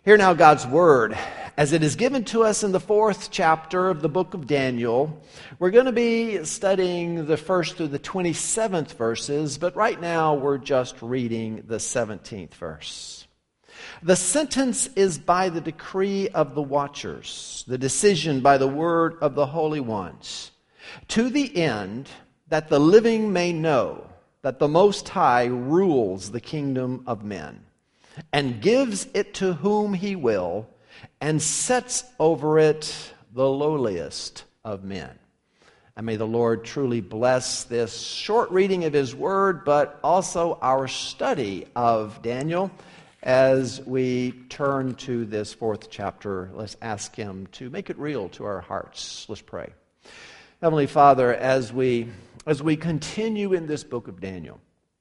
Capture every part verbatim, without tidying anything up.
Hear now God's word as it is given to us in the fourth chapter of the book of Daniel. We're going to be studying the first through the twenty-seventh verses, but right now we're just reading the seventeenth verse. The sentence is by the decree of the watchers, the decision by the word of the holy ones, to the end that the living may know that the Most High rules the kingdom of men, and gives it to whom he will, and sets over it the lowliest of men. And may the Lord truly bless this short reading of his word, but also our study of Daniel as we turn to this fourth chapter. Let's ask him to make it real to our hearts. Let's pray. Heavenly Father, as we as we continue in this book of Daniel,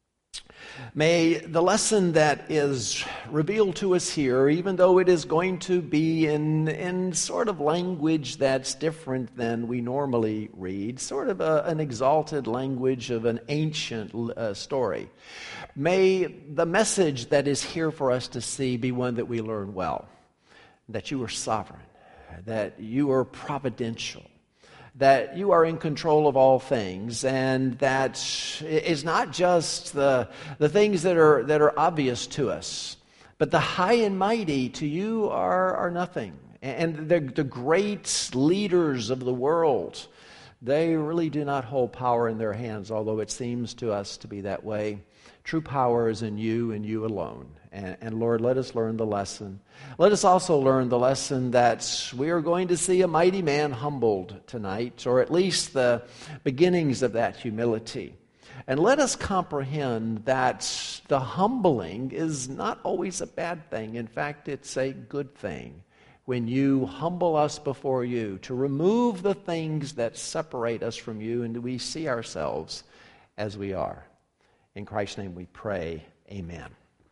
may the lesson that is revealed to us here, even though it is going to be in, in sort of language that's different than we normally read, sort of a, an exalted language of an ancient uh, story, may the message that is here for us to see be one that we learn well, that you are sovereign, that you are providential, that you are in control of all things, and that it's not just the, the things that are that are obvious to us, but the high and mighty to you are, are nothing. And the, the great leaders of the world, they really do not hold power in their hands, although it seems to us to be that way. True power is in you and you alone. And, and Lord, let us learn the lesson. Let us also learn the lesson that we are going to see a mighty man humbled tonight, or at least the beginnings of that humility. And let us comprehend that the humbling is not always a bad thing. In fact, it's a good thing when you humble us before you, to remove the things that separate us from you, and we see ourselves as we are. In Christ's name we pray, amen.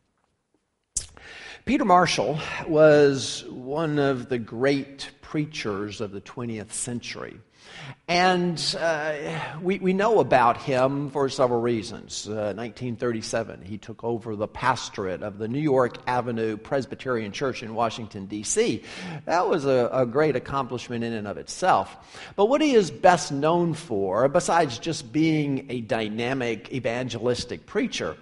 Peter Marshall was one of the great preachers of the twentieth century. And uh, we, we know about him for several reasons. Uh, nineteen thirty-seven, he took over the pastorate of the New York Avenue Presbyterian Church in Washington, D C That was a, a great accomplishment in and of itself. But what he is best known for, besides just being a dynamic evangelistic preacher,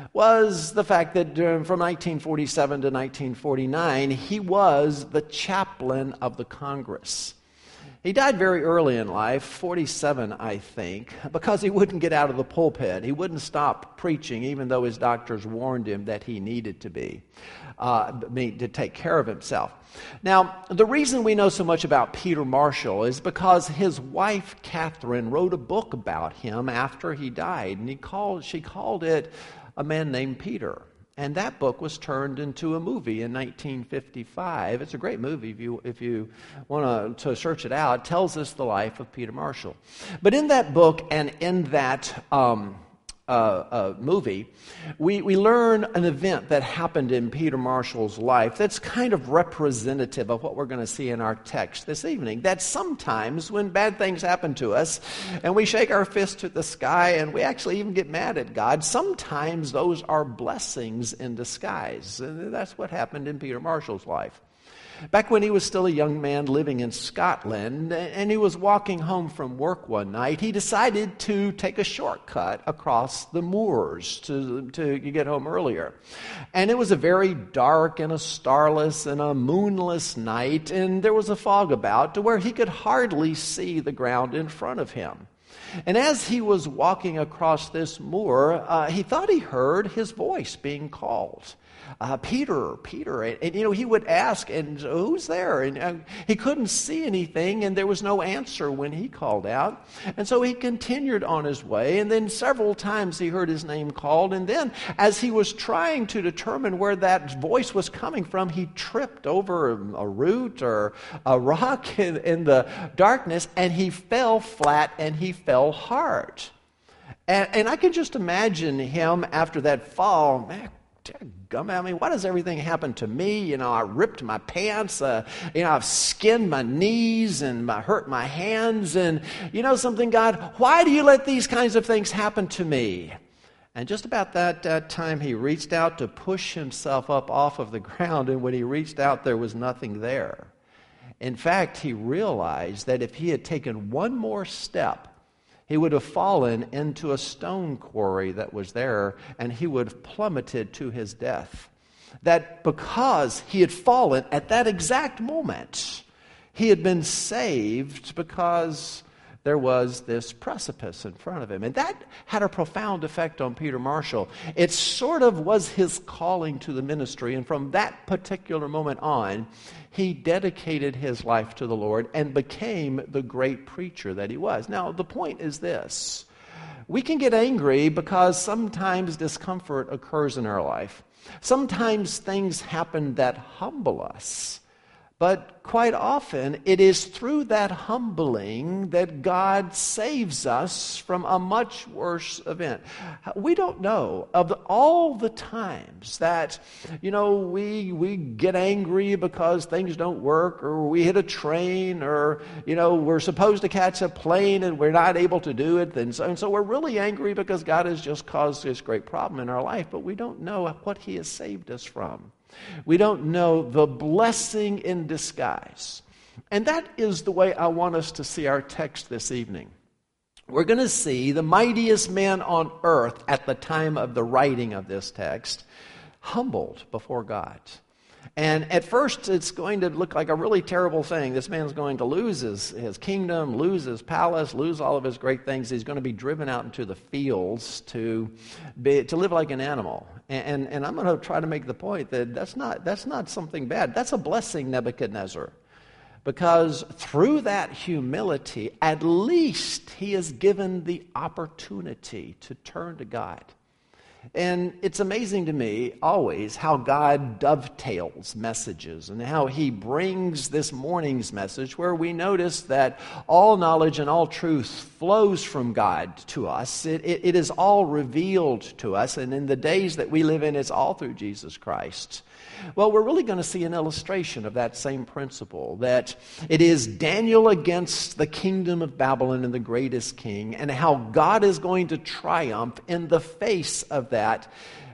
was the fact that uh, from nineteen forty-seven to nineteen forty-nine, he was the chaplain of the Congress. He died very early in life, forty-seven, I think, because he wouldn't get out of the pulpit. He wouldn't stop preaching, even though his doctors warned him that he needed to be, uh, to take care of himself. Now, the reason we know so much about Peter Marshall is because his wife, Catherine, wrote a book about him after he died, and he called, she called it A Man Named Peter. And that book was turned into a movie in nineteen fifty-five. It's a great movie if you if you want to search it out. It tells us the life of Peter Marshall. But in that book and in that um, uh, uh, movie, we, we learn an event that happened in Peter Marshall's life that's kind of representative of what we're going to see in our text this evening. That sometimes when bad things happen to us and we shake our fist to the sky and we actually even get mad at God, sometimes those are blessings in disguise. And that's what happened in Peter Marshall's life. Back when he was still a young man living in Scotland, and he was walking home from work one night, he decided to take a shortcut across the moors to, to get home earlier. And it was a very dark and a starless and a moonless night, and there was a fog about to where he could hardly see the ground in front of him. And as he was walking across this moor, uh, he thought he heard his voice being called. Uh, Peter, Peter, and, and you know, he would ask, and who's there? And uh, he couldn't see anything, and there was no answer when he called out. And so he continued on his way, and then several times he heard his name called, and then as he was trying to determine where that voice was coming from, he tripped over a root or a rock in, in the darkness, and he fell flat, and he fell hard. And, and I could just imagine him after that fall, man, I mean, why does everything happen to me? You know, I ripped my pants, uh, you know, I've skinned my knees and I hurt my hands. And you know something, God, why do you let these kinds of things happen to me? And just about that uh, time, he reached out to push himself up off of the ground, and when he reached out, there was nothing there. In fact, he realized that if he had taken one more step, he would have fallen into a stone quarry that was there, and he would have plummeted to his death. That because he had fallen at that exact moment, he had been saved because there was this precipice in front of him. And that had a profound effect on Peter Marshall. It sort of was his calling to the ministry, and from that particular moment on, he dedicated his life to the Lord and became the great preacher that he was. Now, the point is this. We can get angry because sometimes discomfort occurs in our life. Sometimes things happen that humble us. But quite often, it is through that humbling that God saves us from a much worse event. We don't know of the, all the times that, you know, we we get angry because things don't work, or we hit a train, or, you know, we're supposed to catch a plane and we're not able to do it. And so, and so we're really angry because God has just caused this great problem in our life, but we don't know what He has saved us from. We don't know the blessing in disguise. And that is the way I want us to see our text this evening. We're going to see the mightiest man on earth at the time of the writing of this text humbled before God. And at first, it's going to look like a really terrible thing. This man's going to lose his, his kingdom, lose his palace, lose all of his great things. He's going to be driven out into the fields to be, to live like an animal. And, and, and I'm going to try to make the point that that's not, that's not something bad. That's a blessing, Nebuchadnezzar. Because through that humility, at least he is given the opportunity to turn to God. And it's amazing to me always how God dovetails messages and how He brings this morning's message where we notice that all knowledge and all truth flows from God to us. It, it, it is all revealed to us, and in the days that we live in, it's all through Jesus Christ. Well, we're really going to see an illustration of that same principle, that it is Daniel against the kingdom of Babylon and the greatest king, and how God is going to triumph in the face of that,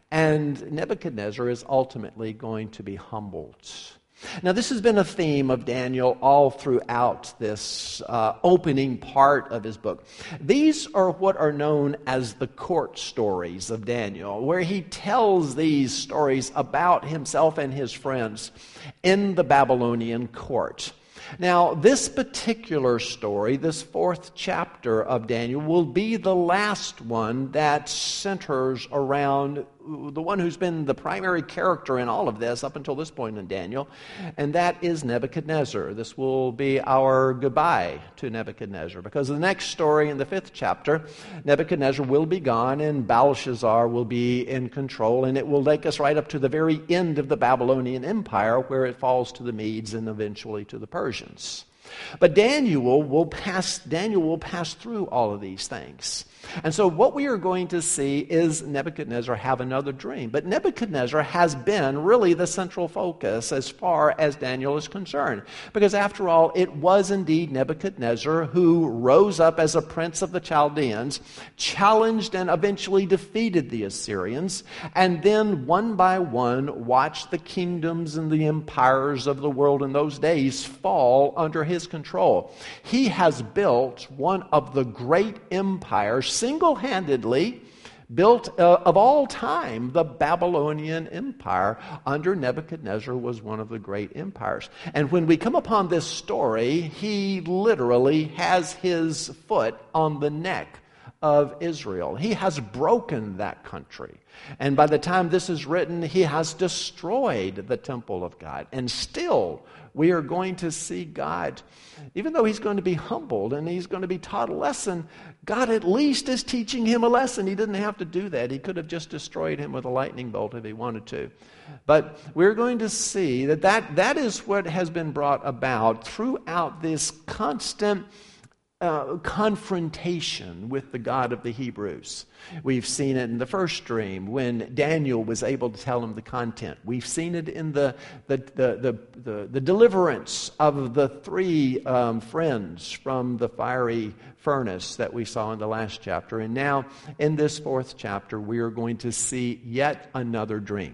and Nebuchadnezzar is ultimately going to be humbled. Now, this has been a theme of Daniel all throughout this uh, opening part of his book. These are what are known as the court stories of Daniel, where he tells these stories about himself and his friends in the Babylonian court. Now, this particular story, this fourth chapter of Daniel, will be the last one that centers around the one who's been the primary character in all of this up until this point in Daniel, and that is Nebuchadnezzar. This will be our goodbye to Nebuchadnezzar, because the next story in the fifth chapter, Nebuchadnezzar will be gone and Belshazzar will be in control, and it will take us right up to the very end of the Babylonian Empire, where it falls to the Medes and eventually to the Persians. But Daniel will pass Daniel will pass through all of these things. And so what we are going to see is Nebuchadnezzar have another dream. But Nebuchadnezzar has been really the central focus as far as Daniel is concerned. Because after all, it was indeed Nebuchadnezzar who rose up as a prince of the Chaldeans, challenged and eventually defeated the Assyrians, and then one by one watched the kingdoms and the empires of the world in those days fall under his control. He has built one of the great empires single-handedly, built uh, of all time. The Babylonian Empire under Nebuchadnezzar was one of the great empires. And when we come upon this story, he literally has his foot on the neck of Israel. He has broken that country. And by the time this is written, he has destroyed the temple of God. And still, we are going to see God, even though he's going to be humbled and he's going to be taught a lesson, God at least is teaching him a lesson. He didn't have to do that. He could have just destroyed him with a lightning bolt if he wanted to. But we're going to see that that, that is what has been brought about throughout this constant uh, confrontation with the God of the Hebrews. We've seen it in the first dream when Daniel was able to tell him the content. We've seen it in the the the the, the, the deliverance of the three um, friends from the fiery furnace that we saw in the last chapter. And now in this fourth chapter, we are going to see yet another dream.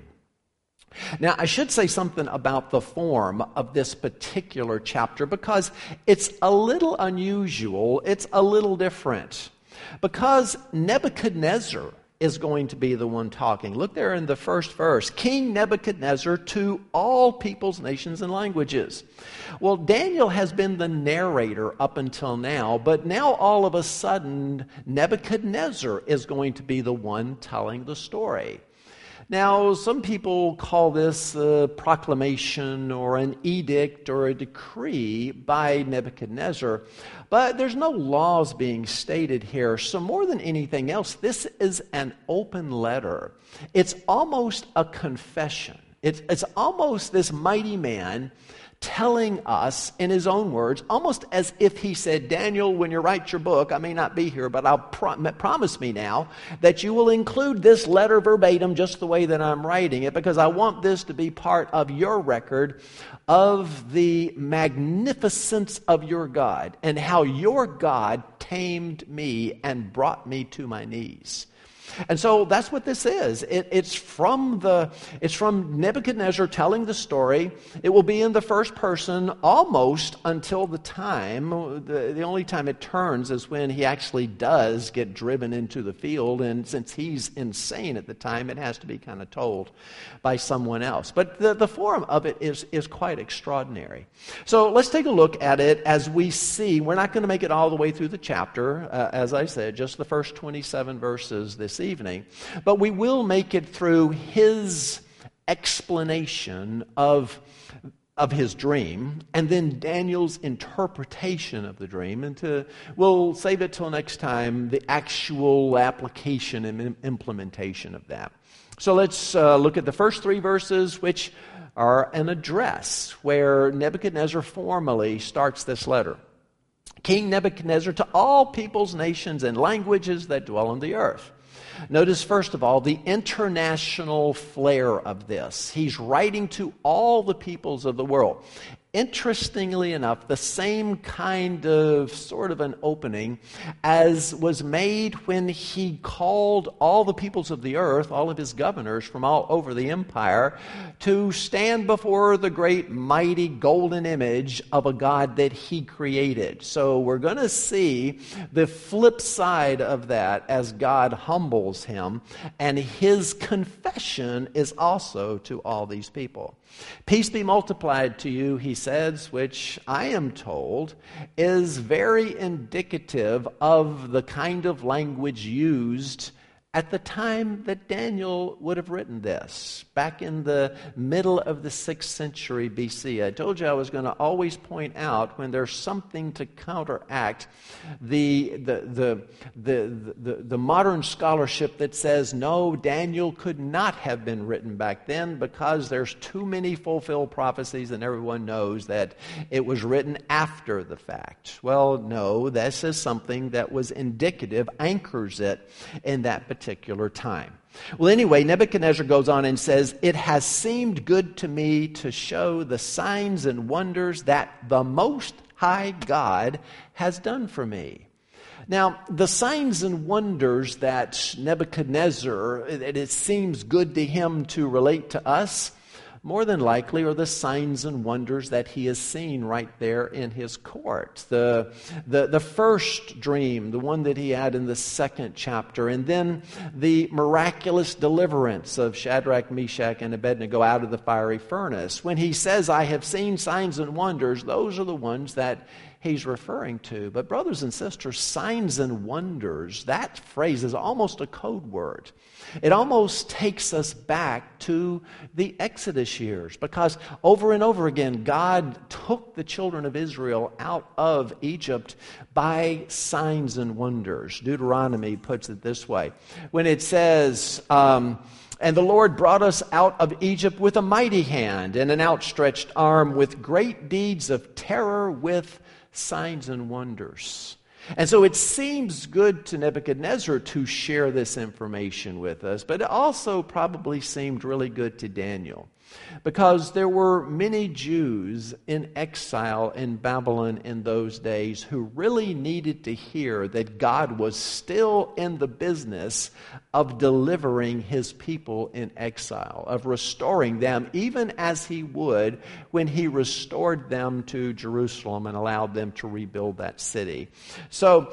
Now, I should say something about the form of this particular chapter because it's a little unusual, it's a little different. Because Nebuchadnezzar is going to be the one talking. Look there in the first verse. King Nebuchadnezzar to all peoples, nations, and languages. Well, Daniel has been the narrator up until now, but now all of a sudden, Nebuchadnezzar is going to be the one telling the story. Now, some people call this a proclamation or an edict or a decree by Nebuchadnezzar, but there's no laws being stated here. So more than anything else, this is an open letter. It's almost a confession. It's, it's almost this mighty man telling us in his own words, almost as if he said, Daniel, when you write your book, I may not be here, but I'll pro- promise me now that you will include this letter verbatim just the way that I'm writing it, because I want this to be part of your record of the magnificence of your God and how your God tamed me and brought me to my knees. And so that's what this is. It, it's from the it's from Nebuchadnezzar telling the story. It will be in the first person almost until the time. The, the only time it turns is when he actually does get driven into the field. And since he's insane at the time, it has to be kind of told by someone else. But the, the form of it is, is quite extraordinary. So let's take a look at it as we see. We're not going to make it all the way through the chapter, uh, as I said, just the first twenty-seven verses this evening, but we will make it through his explanation of of his dream and then Daniel's interpretation of the dream, and to, we'll save it till next time, the actual application and implementation of that. So let's uh, look at the first three verses, which are an address where Nebuchadnezzar formally starts this letter. King Nebuchadnezzar to all peoples, nations, and languages that dwell on the earth. Notice, first of all, the international flair of this. He's writing to all the peoples of the world. Interestingly enough, the same kind of sort of an opening as was made when he called all the peoples of the earth, all of his governors from all over the empire, to stand before the great mighty golden image of a God that he created. So we're going to see the flip side of that as God humbles him, and his confession is also to all these people. Peace be multiplied to you, he says, which I am told is very indicative of the kind of language used at the time that Daniel would have written this, back in the middle of the sixth century B C. I told you I was going to always point out when there's something to counteract the the the the the, the modern scholarship that says, no, Daniel could not have been written back then because there's too many fulfilled prophecies and everyone knows that it was written after the fact. Well, no, this is something that was indicative, anchors it in that particular particular time. Well, anyway, Nebuchadnezzar goes on and says, it has seemed good to me to show the signs and wonders that the Most High God has done for me. Now, the signs and wonders that Nebuchadnezzar, it, it seems good to him to relate to us, more than likely are the signs and wonders that he has seen right there in his court. The, the, the first dream, the one that he had in the second chapter, and then the miraculous deliverance of Shadrach, Meshach, and Abednego out of the fiery furnace. When he says, I have seen signs and wonders, those are the ones that he's referring to. But brothers and sisters, signs and wonders, that phrase is almost a code word. It almost takes us back to the Exodus years, because over and over again, God took the children of Israel out of Egypt by signs and wonders. Deuteronomy puts it this way. When it says, um, and the Lord brought us out of Egypt with a mighty hand and an outstretched arm, with great deeds of terror, with signs and wonders. And so it seems good to Nebuchadnezzar to share this information with us, but it also probably seemed really good to Daniel, because there were many Jews in exile in Babylon in those days who really needed to hear that God was still in the business of delivering his people in exile, of restoring them, even as he would when he restored them to Jerusalem and allowed them to rebuild that city. So,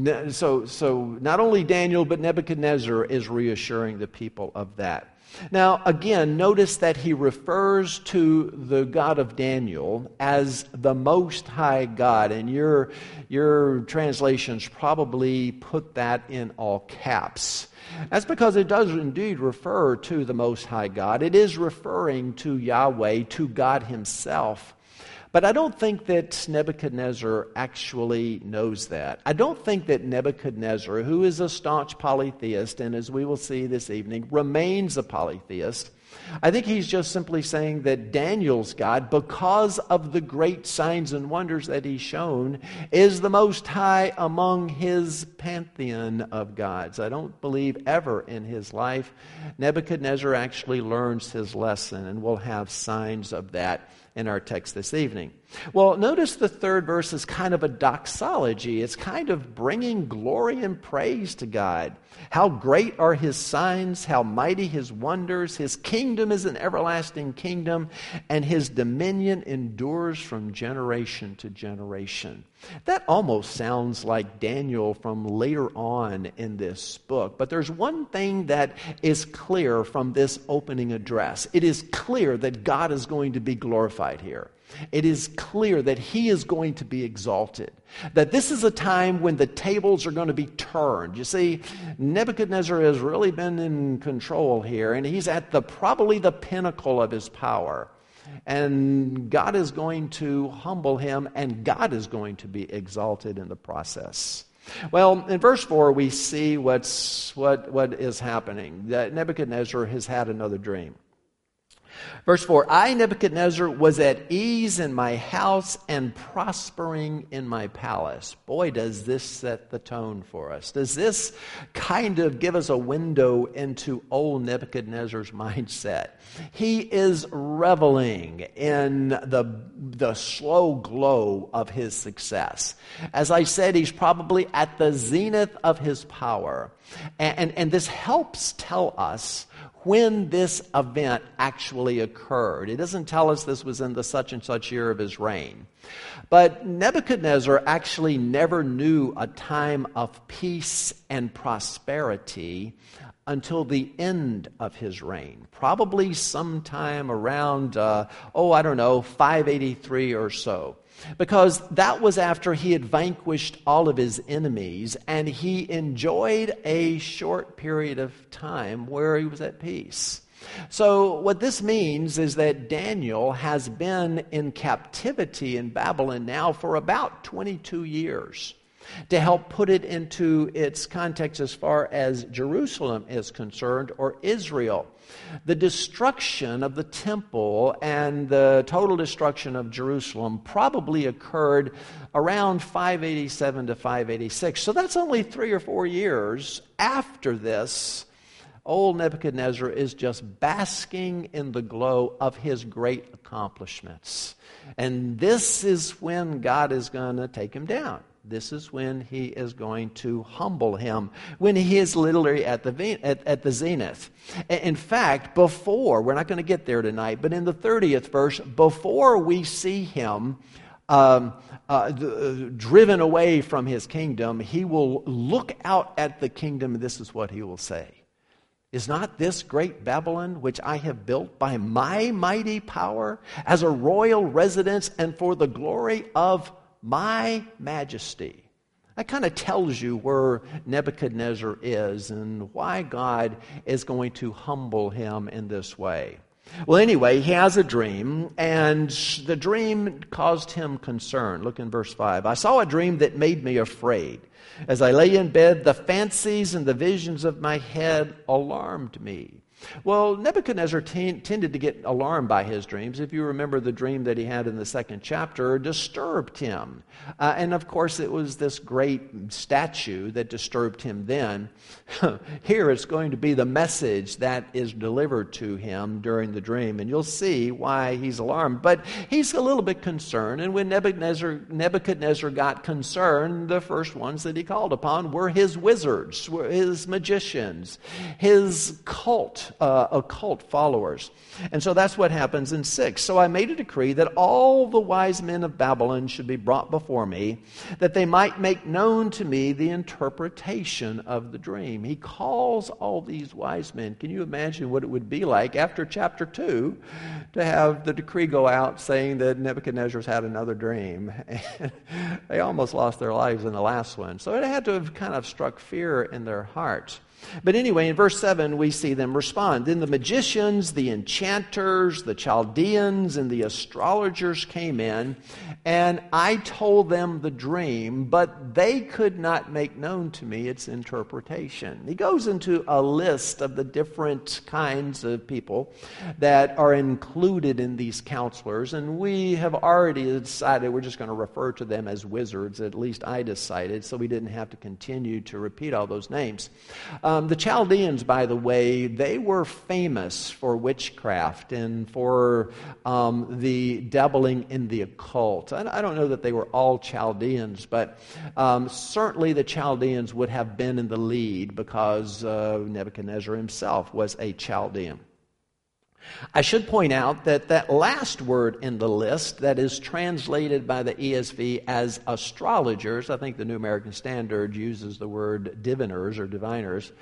so, so not only Daniel, but Nebuchadnezzar is reassuring the people of that. Now, again, notice that he refers to the God of Daniel as the Most High God, and your, your translations probably put that in all caps. That's because it does indeed refer to the Most High God. It is referring to Yahweh, to God himself. But I don't think that Nebuchadnezzar actually knows that. I don't think that Nebuchadnezzar, who is a staunch polytheist, and as we will see this evening, remains a polytheist, I think he's just simply saying that Daniel's God, because of the great signs and wonders that he's shown, is the Most High among his pantheon of gods. I don't believe ever in his life Nebuchadnezzar actually learns his lesson, and we'll have signs of that in our text this evening. Well, notice the third verse is kind of a doxology. It's kind of bringing glory and praise to God. How great are his signs, how mighty his wonders. His kingdom is an everlasting kingdom, and his dominion endures from generation to generation. That almost sounds like Daniel from later on in this book. But there's one thing that is clear from this opening address. It is clear that God is going to be glorified here. It is clear that he is going to be exalted. That this is a time when the tables are going to be turned. You see, Nebuchadnezzar has really been in control here, and he's at the probably the pinnacle of his power. And God is going to humble him, and God is going to be exalted in the process. Well, in verse four, we see what's what what is happening. That Nebuchadnezzar has had another dream. Verse four, I, Nebuchadnezzar, was at ease in my house and prospering in my palace. Boy, does this set the tone for us. Does this kind of give us a window into old Nebuchadnezzar's mindset? He is reveling in the, the slow glow of his success. As I said, he's probably at the zenith of his power. And, and, and this helps tell us when this event actually occurred. It doesn't tell us this was in the such and such year of his reign. But Nebuchadnezzar actually never knew a time of peace and prosperity until the end of his reign. Probably sometime around, uh, oh, I don't know, five eighty-three or so. Because that was after he had vanquished all of his enemies, and he enjoyed a short period of time where he was at peace. So what this means is that Daniel has been in captivity in Babylon now for about twenty-two years. To help put it into its context as far as Jerusalem is concerned, or Israel. The destruction of the temple and the total destruction of Jerusalem probably occurred around five eighty-seven to five eighty-six. So that's only three or four years after this. Old Nebuchadnezzar is just basking in the glow of his great accomplishments. And this is when God is going to take him down. This is when he is going to humble him, when he is literally at the at, at the zenith. In fact, before, we're not going to get there tonight, but in the thirtieth verse, before we see him um, uh, driven away from his kingdom, he will look out at the kingdom, and this is what he will say. Is not this great Babylon, which I have built by my mighty power, as a royal residence and for the glory of my majesty? That kind of tells you where Nebuchadnezzar is and why God is going to humble him in this way. Well, anyway, he has a dream, and the dream caused him concern. Look in verse five. I saw a dream that made me afraid. As I lay in bed, the fancies and the visions of my head alarmed me. Well, Nebuchadnezzar t- tended to get alarmed by his dreams. If you remember, the dream that he had in the second chapter disturbed him. Uh, and of course, it was this great statue that disturbed him then. Here it's going to be the message that is delivered to him during the dream. And you'll see why he's alarmed. But he's a little bit concerned. And when Nebuchadnezzar, Nebuchadnezzar got concerned, the first ones that he called upon were his wizards, were his magicians, his cult. Uh, occult followers. And so that's what happens in six. So I made a decree that all the wise men of Babylon should be brought before me, that they might make known to me the interpretation of the dream. He calls all these wise men. Can you imagine what it would be like after chapter two to have the decree go out saying that Nebuchadnezzar's had another dream? And they almost lost their lives in the last one. So it had to have kind of struck fear in their hearts. But anyway, in verse seven, we see them respond. Then the magicians, the enchanters, the Chaldeans, and the astrologers came in, and I told them the dream, but they could not make known to me its interpretation. He goes into a list of the different kinds of people that are included in these counselors, and we have already decided we're just going to refer to them as wizards. At least I decided, so we didn't have to continue to repeat all those names. Um, the Chaldeans, by the way, they were famous for witchcraft and for um, the dabbling in the occult. I, I don't know that they were all Chaldeans, but um, certainly the Chaldeans would have been in the lead because uh, Nebuchadnezzar himself was a Chaldean. I should point out that that last word in the list that is translated by the E S V as astrologers, I think the New American Standard uses the word diviners or diviners,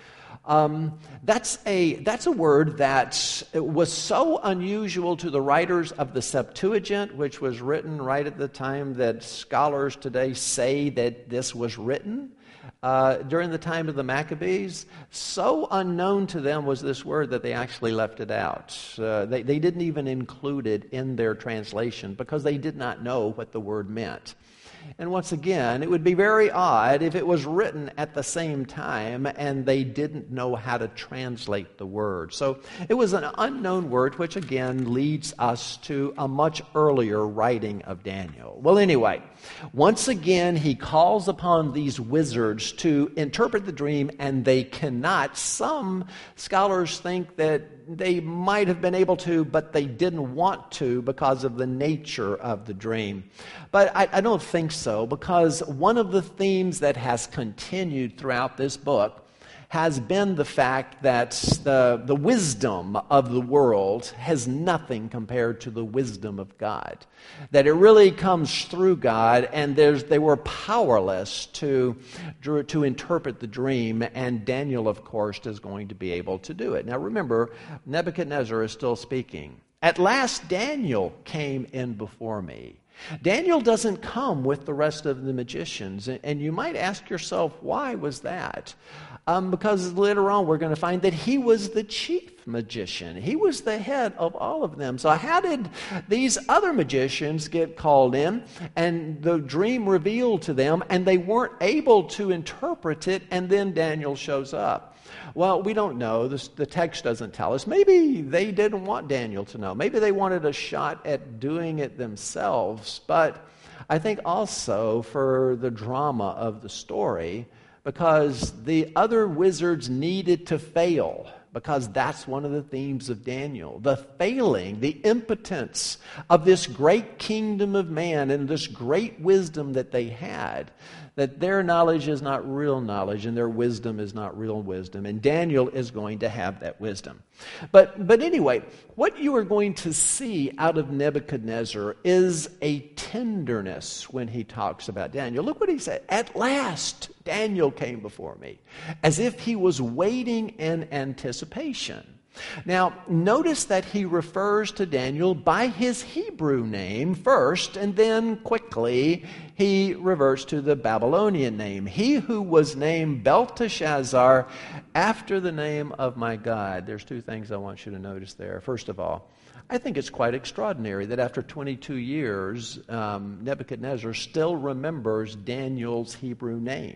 um, that's a that's a word that was so unusual to the writers of the Septuagint, which was written right at the time that scholars today say that this was written. Uh, during the time of the Maccabees, so unknown to them was this word that they actually left it out. Uh, they, they didn't even include it in their translation because they did not know what the word meant. And once again, it would be very odd if it was written at the same time and they didn't know how to translate the word. So it was an unknown word, which again leads us to a much earlier writing of Daniel. Well, anyway, once again, he calls upon these wizards to interpret the dream, and they cannot. Some scholars think that they might have been able to, but they didn't want to because of the nature of the dream. But I, I don't think so, because one of the themes that has continued throughout this book has been the fact that the, the wisdom of the world has nothing compared to the wisdom of God. That it really comes through God, and there's, they were powerless to, to interpret the dream, and Daniel, of course, is going to be able to do it. Now remember, Nebuchadnezzar is still speaking. At last Daniel came in before me. Daniel doesn't come with the rest of the magicians, and you might ask yourself, why was that? Um, because later on we're going to find that he was the chief magician. He was the head of all of them. So how did these other magicians get called in and the dream revealed to them, and they weren't able to interpret it, and then Daniel shows up? Well, we don't know. This, the text doesn't tell us. Maybe they didn't want Daniel to know. Maybe they wanted a shot at doing it themselves. But I think also for the drama of the story, because the other wizards needed to fail, because that's one of the themes of Daniel. The failing, the impotence of this great kingdom of man and this great wisdom that they had, that their knowledge is not real knowledge and their wisdom is not real wisdom. And Daniel is going to have that wisdom. But, but anyway, what you are going to see out of Nebuchadnezzar is a tenderness when he talks about Daniel. Look what he said. At last, Daniel came before me, as if he was waiting in anticipation. Now, notice that he refers to Daniel by his Hebrew name first, and then quickly he reverts to the Babylonian name. He who was named Belteshazzar after the name of my God. There's two things I want you to notice there. First of all, I think it's quite extraordinary that after twenty-two years, um, Nebuchadnezzar still remembers Daniel's Hebrew name.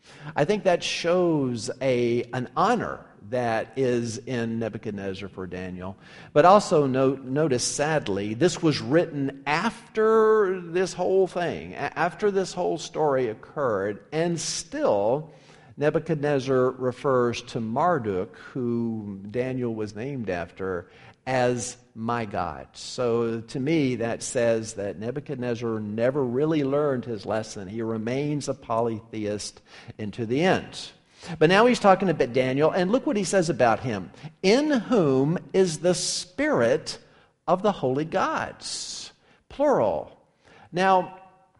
I think that shows a, an honor that is in Nebuchadnezzar for Daniel. But also note, notice, sadly, this was written after this whole thing, after this whole story occurred, and still Nebuchadnezzar refers to Marduk, who Daniel was named after, as my God. So to me, that says that Nebuchadnezzar never really learned his lesson. He remains a polytheist into the end. But now he's talking about Daniel, and look what he says about him. In whom is the spirit of the holy gods. Plural. Now,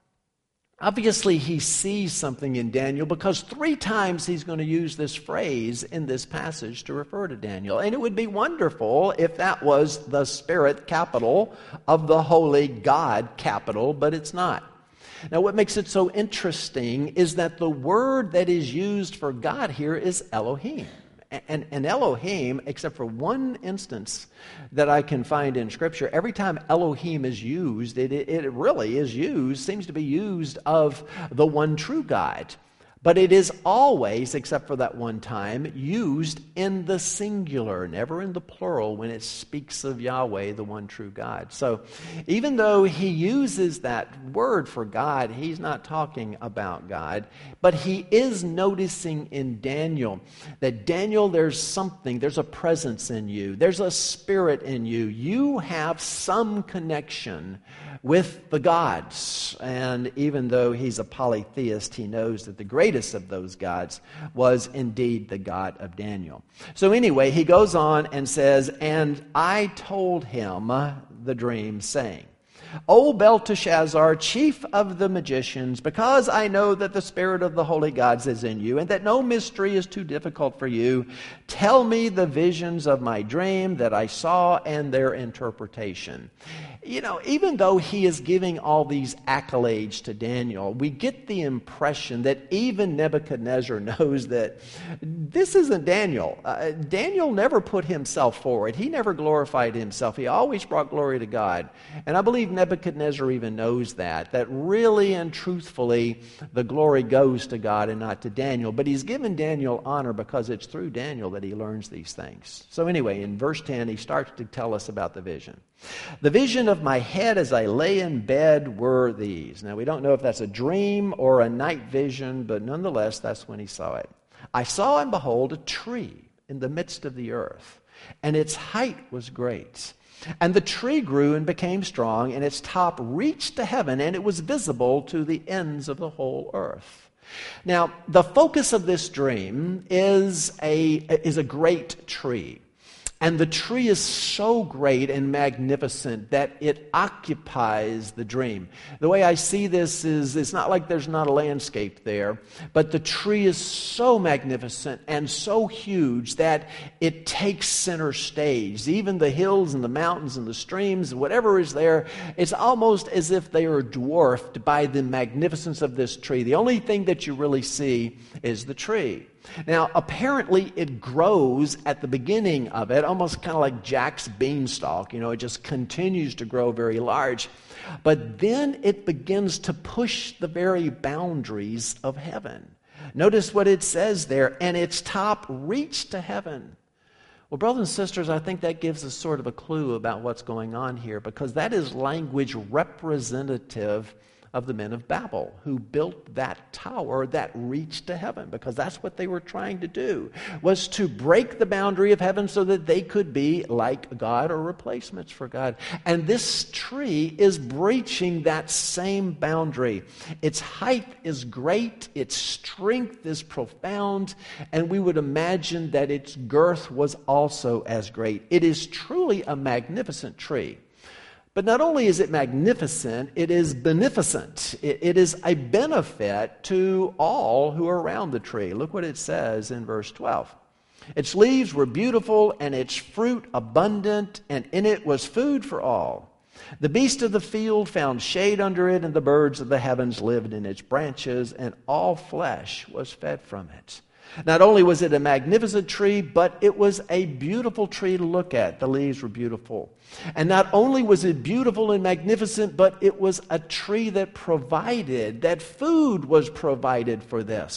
obviously he sees something in Daniel because three times he's going to use this phrase in this passage to refer to Daniel. And it would be wonderful if that was the spirit, capital, of the holy God, capital, but it's not. Now, what makes it so interesting is that the word that is used for God here is Elohim. And, and Elohim, except for one instance that I can find in Scripture, every time Elohim is used, it, it, it really is used, seems to be used of the one true God. But it is always, except for that one time, used in the singular, never in the plural when it speaks of Yahweh, the one true God. So even though he uses that word for God, he's not talking about God. But he is noticing in Daniel that Daniel, there's something, there's a presence in you. There's a spirit in you. You have some connection with the gods. And even though he's a polytheist, he knows that the greatest of those gods was indeed the God of Daniel. So anyway, he goes on and says, and I told him the dream, saying, O Belteshazzar, chief of the magicians, because I know that the spirit of the holy gods is in you, and that no mystery is too difficult for you, tell me the visions of my dream that I saw and their interpretation. You know, even though he is giving all these accolades to Daniel, we get the impression that even Nebuchadnezzar knows that this isn't Daniel. Uh, Daniel never put himself forward. He never glorified himself. He always brought glory to God. And I believe Nebuchadnezzar even knows that, that really and truthfully the glory goes to God and not to Daniel. But he's given Daniel honor because it's through Daniel that he learns these things. So anyway, in verse ten, he starts to tell us about the vision. The vision of my head as I lay in bed were these. Now, we don't know if that's a dream or a night vision, but nonetheless, that's when he saw it. I saw and behold a tree in the midst of the earth, and its height was great. And the tree grew and became strong, and its top reached to heaven, and it was visible to the ends of the whole earth. Now, the focus of this dream is a, is a great tree. And the tree is so great and magnificent that it occupies the dream. The way I see this is, it's not like there's not a landscape there, but the tree is so magnificent and so huge that it takes center stage. Even the hills and the mountains and the streams, whatever is there, it's almost as if they are dwarfed by the magnificence of this tree. The only thing that you really see is the tree. Now, apparently it grows at the beginning of it, almost kind of like Jack's beanstalk. You know, it just continues to grow very large. But then it begins to push the very boundaries of heaven. Notice what it says there, and its top reached to heaven. Well, brothers and sisters, I think that gives us sort of a clue about what's going on here, because that is language representative of the men of Babel who built that tower that reached to heaven, because that's what they were trying to do, was to break the boundary of heaven so that they could be like God or replacements for God. And this tree is breaching that same boundary. Its height is great, its strength is profound, and we would imagine that its girth was also as great. It is truly a magnificent tree. But not only is it magnificent, it is beneficent. It, it is a benefit to all who are around the tree. Look what it says in verse twelve. Its leaves were beautiful, and its fruit abundant, and in it was food for all. The beasts of the field found shade under it, and the birds of the heavens lived in its branches, and all flesh was fed from it. Not only was it a magnificent tree, but it was a beautiful tree to look at. The leaves were beautiful. And not only was it beautiful and magnificent, but it was a tree that provided, that food was provided for this.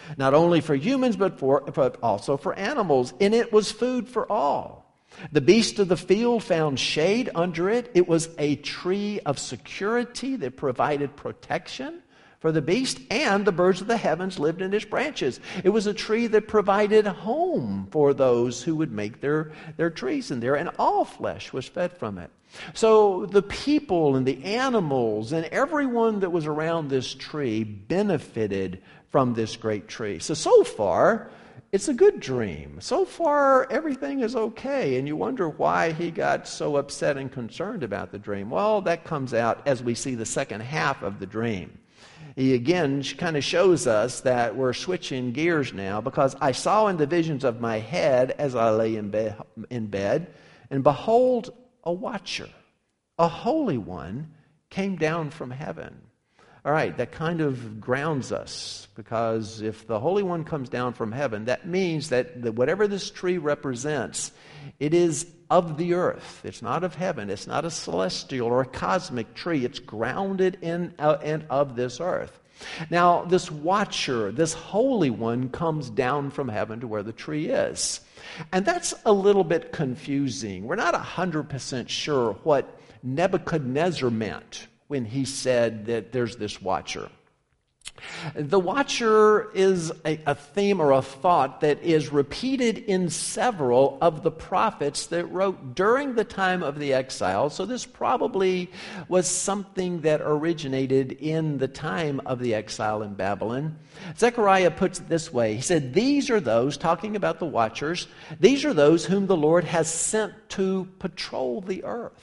not only for humans, but, for, but also for animals. And it was food for all. The beast of the field found shade under it. It was a tree of security that provided protection for the beast, and the birds of the heavens lived in its branches. It was a tree that provided home for those who would make their, their trees in there, and all flesh was fed from it. So the people and the animals and everyone that was around this tree benefited from this great tree. So, so far, it's a good dream. So far, everything is okay. And you wonder why he got so upset and concerned about the dream. Well, that comes out as we see the second half of the dream. He again kind of shows us that we're switching gears now, because I saw in the visions of my head as I lay in bed, in bed, and behold, a watcher, a holy one, came down from heaven. All right, that kind of grounds us, because if the Holy One comes down from heaven, that means that the, whatever this tree represents, it is of the earth. It's not of heaven. It's not a celestial or a cosmic tree. It's grounded in uh, and of this earth. Now, this watcher, this Holy One, comes down from heaven to where the tree is. And that's a little bit confusing. We're not one hundred percent sure what Nebuchadnezzar meant when he said that there's this watcher. The watcher is a, a theme or a thought that is repeated in several of the prophets that wrote during the time of the exile. So this probably was something that originated in the time of the exile in Babylon. Zechariah puts it this way. He said, "These are those," talking about the watchers, "these are those whom the Lord has sent to patrol the earth."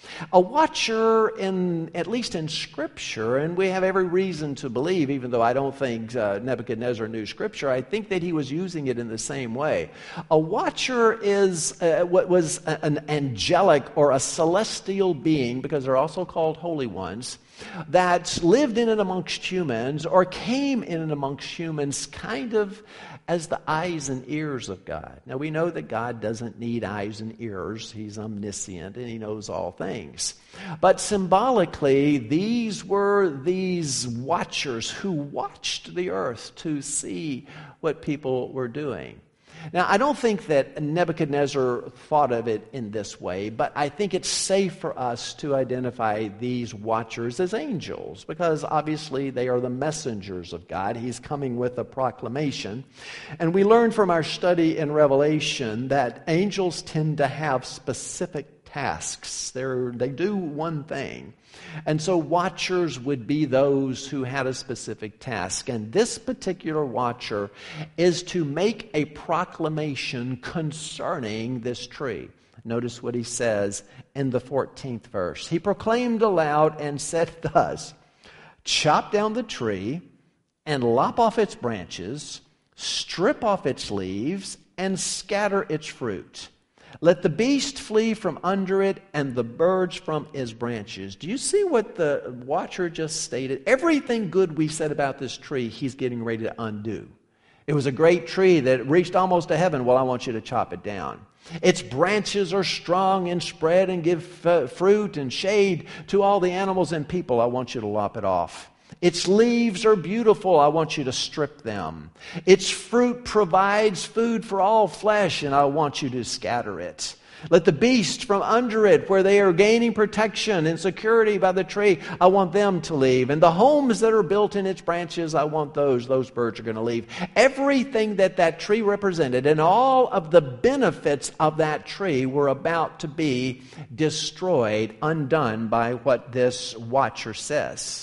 A watcher, in at least in Scripture, and we have every reason to believe, even though I don't think uh, Nebuchadnezzar knew Scripture, I think that he was using it in the same way. A watcher is uh, what was an angelic or a celestial being, because they're also called holy ones, that lived in and amongst humans, or came in and amongst humans kind of as the eyes and ears of God. Now, we know that God doesn't need eyes and ears. He's omniscient and he knows all things. But symbolically, these were these watchers who watched the earth to see what people were doing. Now, I don't think that Nebuchadnezzar thought of it in this way, but I think it's safe for us to identify these watchers as angels, because obviously they are the messengers of God. He's coming with a proclamation. And we learn from our study in Revelation that angels tend to have specific tasks. They're, they do one thing. And so watchers would be those who had a specific task. And this particular watcher is to make a proclamation concerning this tree. Notice what he says in the fourteenth verse. He proclaimed aloud and said thus, "Chop down the tree and lop off its branches, strip off its leaves, and scatter its fruit. Let the beast flee from under it and the birds from its branches." Do you see what the watcher just stated? Everything good we said about this tree, he's getting ready to undo. It was a great tree that reached almost to heaven. Well, I want you to chop it down. Its branches are strong and spread and give uh, fruit and shade to all the animals and people. I want you to lop it off. Its leaves are beautiful. I want you to strip them. Its fruit provides food for all flesh, and I want you to scatter it. Let the beast from under it, where they are gaining protection and security by the tree, I want them to leave. And the homes that are built in its branches, I want those. Those birds are going to leave. Everything that that tree represented and all of the benefits of that tree were about to be destroyed, undone by what this watcher says.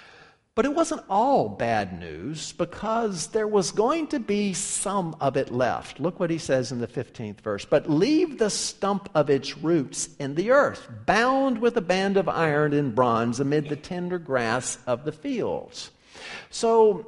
But it wasn't all bad news, because there was going to be some of it left. Look what he says in the fifteenth verse. "But leave the stump of its roots in the earth, bound with a band of iron and bronze amid the tender grass of the fields." So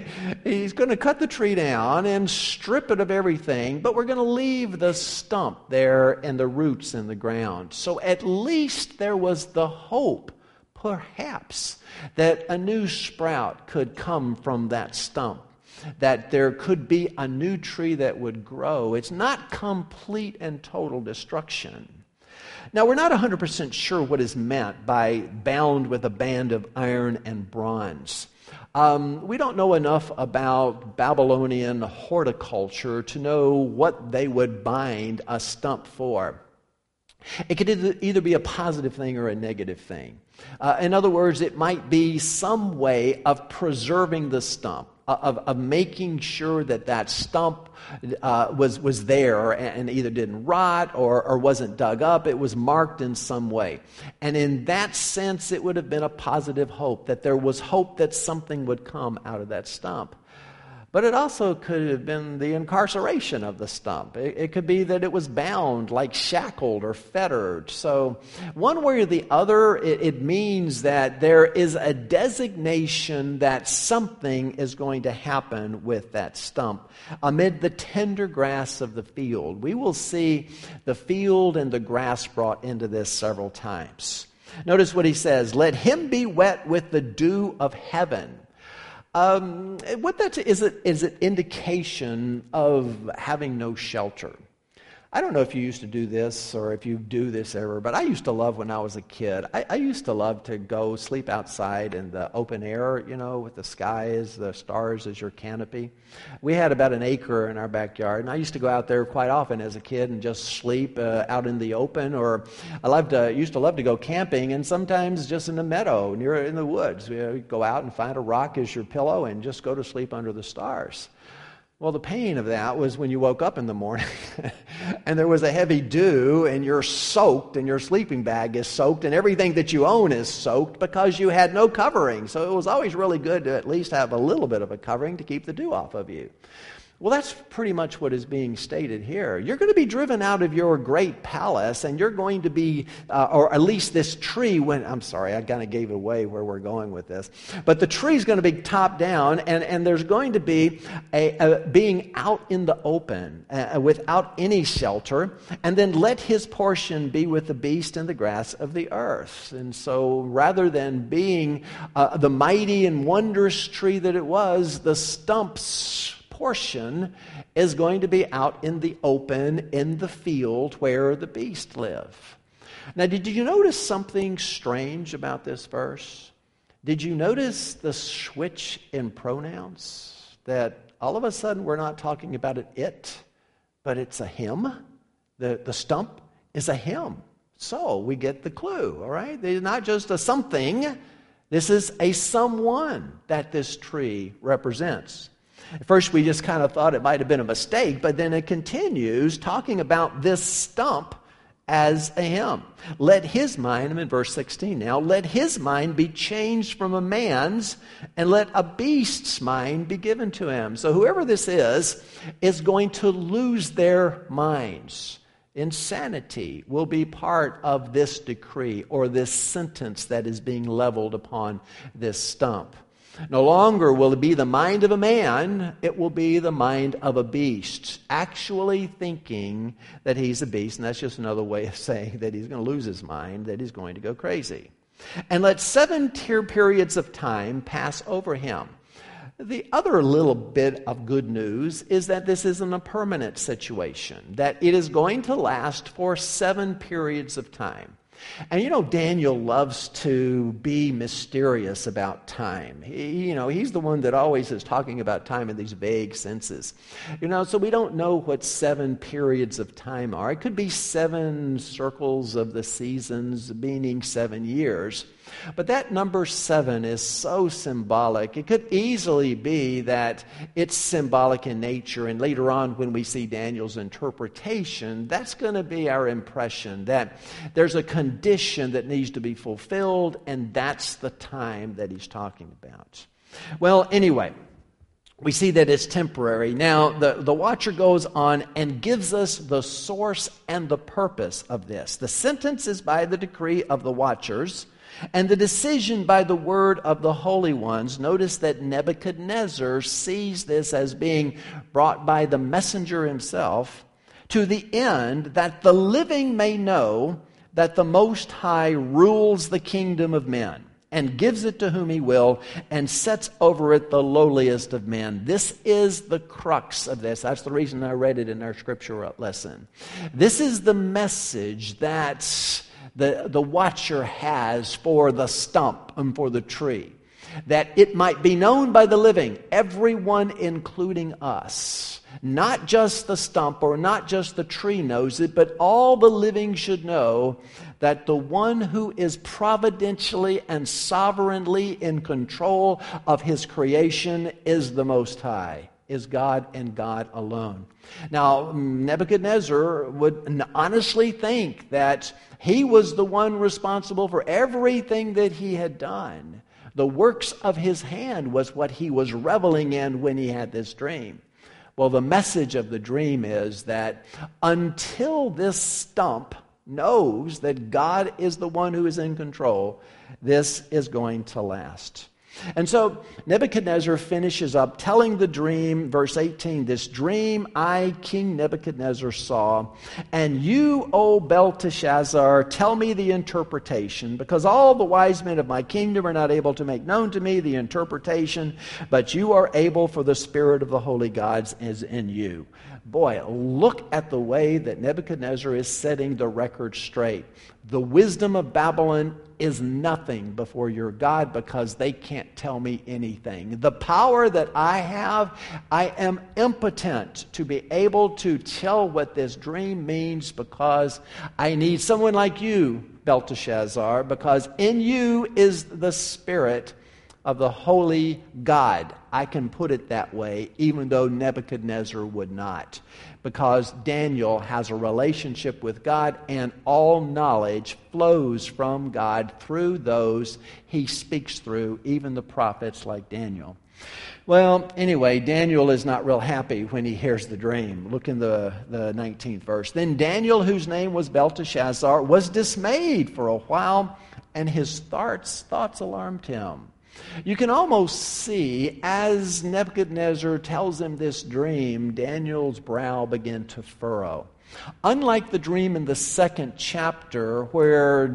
he's going to cut the tree down and strip it of everything, but we're going to leave the stump there and the roots in the ground. So at least there was the hope, perhaps, that a new sprout could come from that stump, that there could be a new tree that would grow. It's not complete and total destruction. Now, we're not one hundred percent sure what is meant by bound with a band of iron and bronze. Um, we don't know enough about Babylonian horticulture to know what they would bind a stump for. It could either be a positive thing or a negative thing. Uh, in other words, it might be some way of preserving the stump, of, of making sure that that stump uh, was, was there and either didn't rot or, or wasn't dug up. It was marked in some way. And in that sense, it would have been a positive hope, that there was hope that something would come out of that stump. But it also could have been the incarceration of the stump. It, it could be that it was bound, like shackled or fettered. So one way or the other, it, it means that there is a designation that something is going to happen with that stump amid the tender grass of the field. We will see the field and the grass brought into this several times. Notice what he says, "Let him be wet with the dew of heaven." Um, what that is, it is an indication of having no shelter. I don't know if you used to do this or if you do this ever, but I used to love when I was a kid. I, I used to love to go sleep outside in the open air, you know, with the sky as the stars as your canopy. We had about an acre in our backyard, and I used to go out there quite often as a kid and just sleep uh, out in the open. Or I loved to, used to love to go camping, and sometimes just in the meadow near in the woods. You know, you'd go out and find a rock as your pillow and just go to sleep under the stars. Well, the pain of that was when you woke up in the morning and there was a heavy dew and you're soaked and your sleeping bag is soaked and everything that you own is soaked because you had no covering. So it was always really good to at least have a little bit of a covering to keep the dew off of you. Well, that's pretty much what is being stated here. You're going to be driven out of your great palace, and you're going to be, uh, or at least this tree, when, I'm sorry, I kind of gave away where we're going with this, but the tree's going to be topped down, and, and there's going to be a, a being out in the open uh, without any shelter, and then let his portion be with the beast and the grass of the earth. And so rather than being uh, the mighty and wondrous tree that it was, the stumps portion is going to be out in the open, in the field where the beast live. Now, did you notice something strange about this verse? Did you notice the switch in pronouns? That all of a sudden we're not talking about an it, but it's a him. The, the stump is a him. So we get the clue, all right? They're not just a something. This is a someone that this tree represents. At first, we just kind of thought it might have been a mistake, but then it continues talking about this stump as a him. Let his mind, I'm in verse sixteen now, let his mind be changed from a man's, and let a beast's mind be given to him. So whoever this is, is going to lose their minds. Insanity will be part of this decree or this sentence that is being leveled upon this stump. No longer will it be the mind of a man, it will be the mind of a beast, actually thinking that he's a beast, and that's just another way of saying that he's going to lose his mind, that he's going to go crazy. And let seven tier periods of time pass over him. The other little bit of good news is that this isn't a permanent situation, that it is going to last for seven periods of time. And you know, Daniel loves to be mysterious about time. He, you know, he's the one that always is talking about time in these vague senses. You know, so we don't know what seven periods of time are. It could be seven circles of the seasons, meaning seven years. But that number seven is so symbolic. It could easily be that it's symbolic in nature, and later on when we see Daniel's interpretation, that's going to be our impression that there's a condition that needs to be fulfilled, and that's the time that he's talking about. Well, anyway, we see that it's temporary. Now, the, the watcher goes on and gives us the source and the purpose of this. The sentence is by the decree of the watchers, and the decision by the word of the holy ones. Notice that Nebuchadnezzar sees this as being brought by the messenger himself, to the end that the living may know that the Most High rules the kingdom of men. and gives it to whom he will, and sets over it the lowliest of men. This is the crux of this. That's the reason I read it in our scripture lesson. This is the message that the, the watcher has for the stump and for the tree. That it might be known by the living, everyone including us. Not just the stump or not just the tree knows it, but all the living should know that the one who is providentially and sovereignly in control of his creation is the Most High, is God and God alone. Now, Nebuchadnezzar would honestly think that he was the one responsible for everything that he had done. The works of his hand was what he was reveling in when he had this dream. Well, the message of the dream is that until this stump knows that God is the one who is in control, this is going to last. And so Nebuchadnezzar finishes up telling the dream, verse eighteen, this dream I, King Nebuchadnezzar, saw, and you, O Belteshazzar, tell me the interpretation, because all the wise men of my kingdom are not able to make known to me the interpretation, but you are able, for the spirit of the holy gods is in you. Boy, look at the way that Nebuchadnezzar is setting the record straight. The wisdom of Babylon is nothing before your God, because they can't tell me anything. The power that I have, I am impotent to be able to tell what this dream means, because I need someone like you, Belteshazzar, because in you is the spirit of the holy God. I can put it that way, even though Nebuchadnezzar would not. Because Daniel has a relationship with God, and all knowledge flows from God through those he speaks through, even the prophets like Daniel. Well, anyway, Daniel is not real happy when he hears the dream. Look in the, the nineteenth verse. Then Daniel, whose name was Belteshazzar, was dismayed for a while, and his thoughts, thoughts alarmed him. You can almost see, as Nebuchadnezzar tells him this dream, Daniel's brow began to furrow. Unlike the dream in the second chapter, where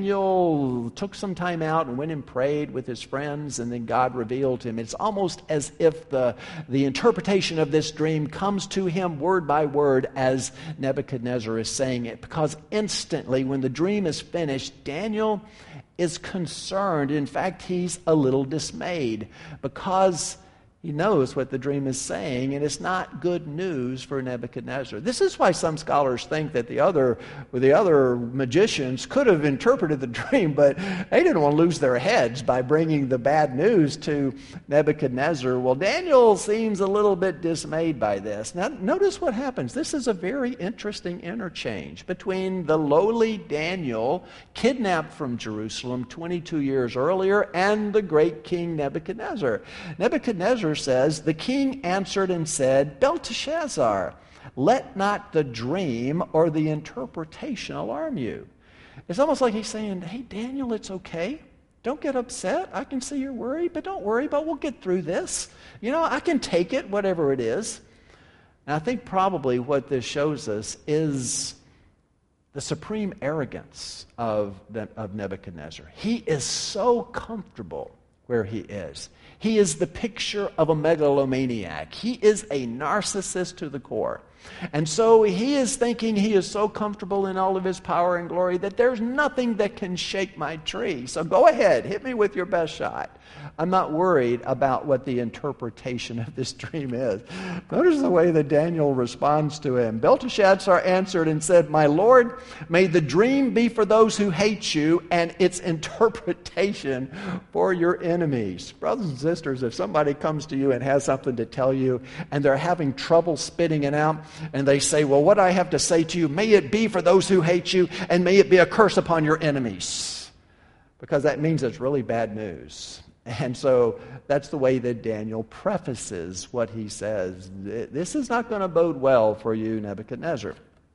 Daniel took some time out and went and prayed with his friends, and then God revealed to him, it's almost as if the, the interpretation of this dream comes to him word by word as Nebuchadnezzar is saying it. Because instantly, when the dream is finished, Daniel is concerned. In fact, he's a little dismayed, because he knows what the dream is saying, and it's not good news for Nebuchadnezzar. This is why some scholars think that the other, the other magicians could have interpreted the dream, but they didn't want to lose their heads by bringing the bad news to Nebuchadnezzar. Well, Daniel seems a little bit dismayed by this. Now, notice what happens. This is a very interesting interchange between the lowly Daniel, kidnapped from Jerusalem twenty-two years earlier, and the great king Nebuchadnezzar. Nebuchadnezzar says, the king answered and said, Belteshazzar, let not the dream or the interpretation alarm you. It's almost like he's saying, hey, Daniel, it's okay. Don't get upset. I can see you're worried, but don't worry, but we'll get through this. You know, I can take it, whatever it is. And I think probably what this shows us is the supreme arrogance of, of Nebuchadnezzar. He is so comfortable where he is. He is the picture of a megalomaniac. He is a narcissist to the core. And so he is thinking he is so comfortable in all of his power and glory that there's nothing that can shake my tree. So go ahead, hit me with your best shot. I'm not worried about what the interpretation of this dream is. Notice the way that Daniel responds to him. Belteshazzar answered and said, my Lord, may the dream be for those who hate you, and its interpretation for your enemies. Brothers and sisters, if somebody comes to you and has something to tell you, and they're having trouble spitting it out, and they say, well, what I have to say to you, may it be for those who hate you, and may it be a curse upon your enemies. Because that means it's really bad news. And so that's the way that Daniel prefaces what he says. This is not going to bode well for you, Nebuchadnezzar.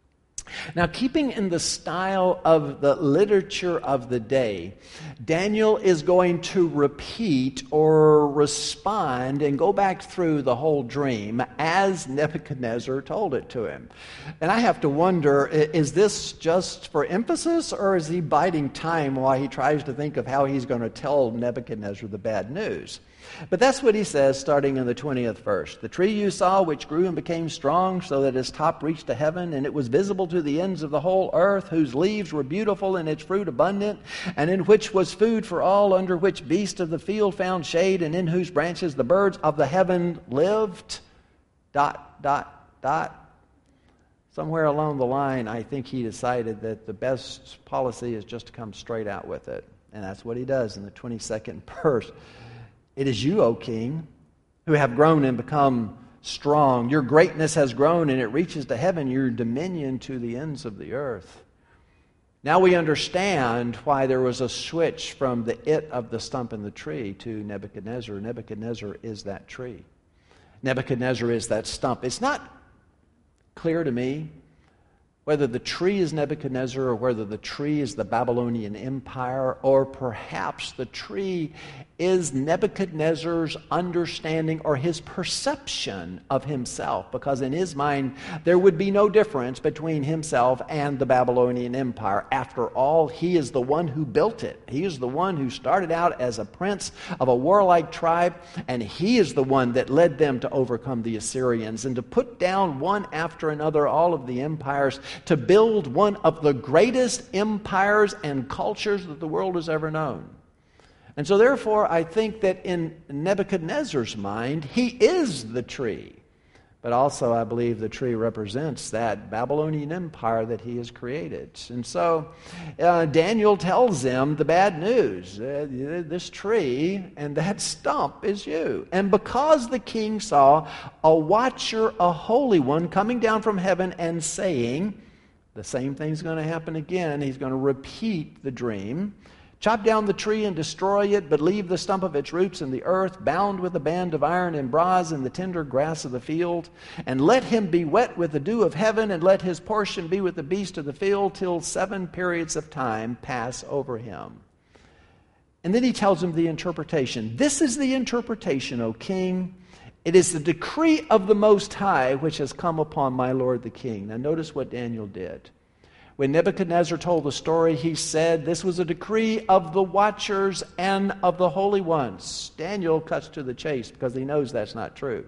Now, keeping in the style of the literature of the day, Daniel is going to repeat or respond and go back through the whole dream as Nebuchadnezzar told it to him. And I have to wonder, is this just for emphasis, or is he biding time while he tries to think of how he's going to tell Nebuchadnezzar the bad news? But that's what he says starting in the twentieth verse. The tree you saw, which grew and became strong so that its top reached to heaven, and it was visible to the ends of the whole earth, whose leaves were beautiful and its fruit abundant, and in which was food for all, under which beasts of the field found shade, and in whose branches the birds of the heaven lived. Dot, dot, dot. Somewhere along the line, I think he decided that the best policy is just to come straight out with it. And that's what he does in the twenty-second verse. It is you, O king, who have grown and become strong. Your greatness has grown and it reaches to heaven, your dominion to the ends of the earth. Now we understand why there was a switch from the it of the stump in the tree to Nebuchadnezzar. Nebuchadnezzar is that tree. Nebuchadnezzar is that stump. It's not clear to me whether the tree is Nebuchadnezzar or whether the tree is the Babylonian Empire, or perhaps the tree is Nebuchadnezzar's understanding or his perception of himself, because in his mind there would be no difference between himself and the Babylonian Empire. After all, he is the one who built it. He is the one who started out as a prince of a warlike tribe, and he is the one that led them to overcome the Assyrians and to put down one after another all of the empires, to build one of the greatest empires and cultures that the world has ever known. And so therefore, I think that in Nebuchadnezzar's mind, he is the tree. But also, I believe the tree represents that Babylonian empire that he has created. And so, uh, Daniel tells them the bad news. Uh, this tree and that stump is you. And because the king saw a watcher, a holy one, coming down from heaven and saying, the same thing's going to happen again. He's going to repeat the dream. Chop down the tree and destroy it, but leave the stump of its roots in the earth, bound with a band of iron and bronze in the tender grass of the field. And let him be wet with the dew of heaven, and let his portion be with the beast of the field, till seven periods of time pass over him. And then he tells him the interpretation. This is the interpretation, O king. It is the decree of the Most High which has come upon my lord the king. Now notice what Daniel did. When Nebuchadnezzar told the story, he said this was a decree of the watchers and of the holy ones. Daniel cuts to the chase because he knows that's not true.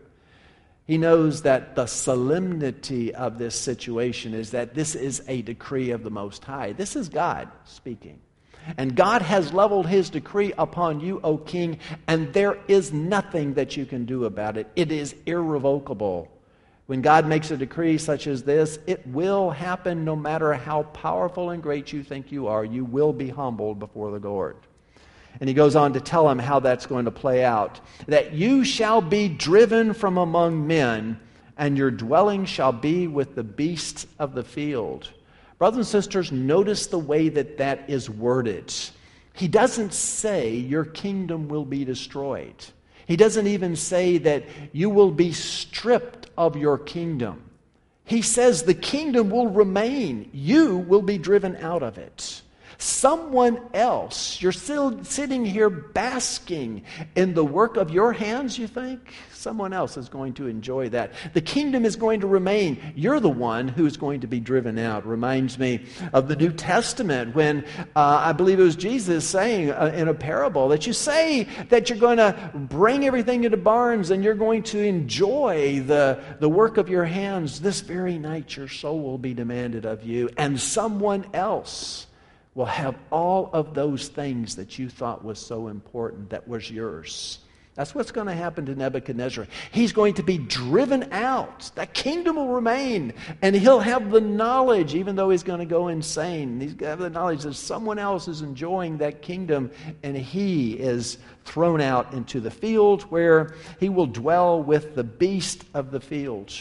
He knows that the solemnity of this situation is that this is a decree of the Most High. This is God speaking. And God has leveled his decree upon you, O king, and there is nothing that you can do about it. It is irrevocable. When God makes a decree such as this, it will happen no matter how powerful and great you think you are. You will be humbled before the Lord. And he goes on to tell him how that's going to play out. That you shall be driven from among men, and your dwelling shall be with the beasts of the field. Brothers and sisters, notice the way that that is worded. He doesn't say your kingdom will be destroyed. He doesn't even say that you will be stripped of your kingdom. He says the kingdom will remain. You will be driven out of it. Someone else, you're still sitting here basking in the work of your hands, you think? Someone else is going to enjoy that. The kingdom is going to remain. You're the one who's going to be driven out. Reminds me of the New Testament when uh, I believe it was Jesus saying uh, in a parable that you say that you're going to bring everything into barns and you're going to enjoy the, the work of your hands. This very night your soul will be demanded of you, and someone else will have all of those things that you thought was so important that was yours. That's what's going to happen to Nebuchadnezzar. He's going to be driven out. That kingdom will remain. And he'll have the knowledge, even though he's going to go insane. He's going to have the knowledge that someone else is enjoying that kingdom, and he is thrown out into the field where he will dwell with the beast of the field.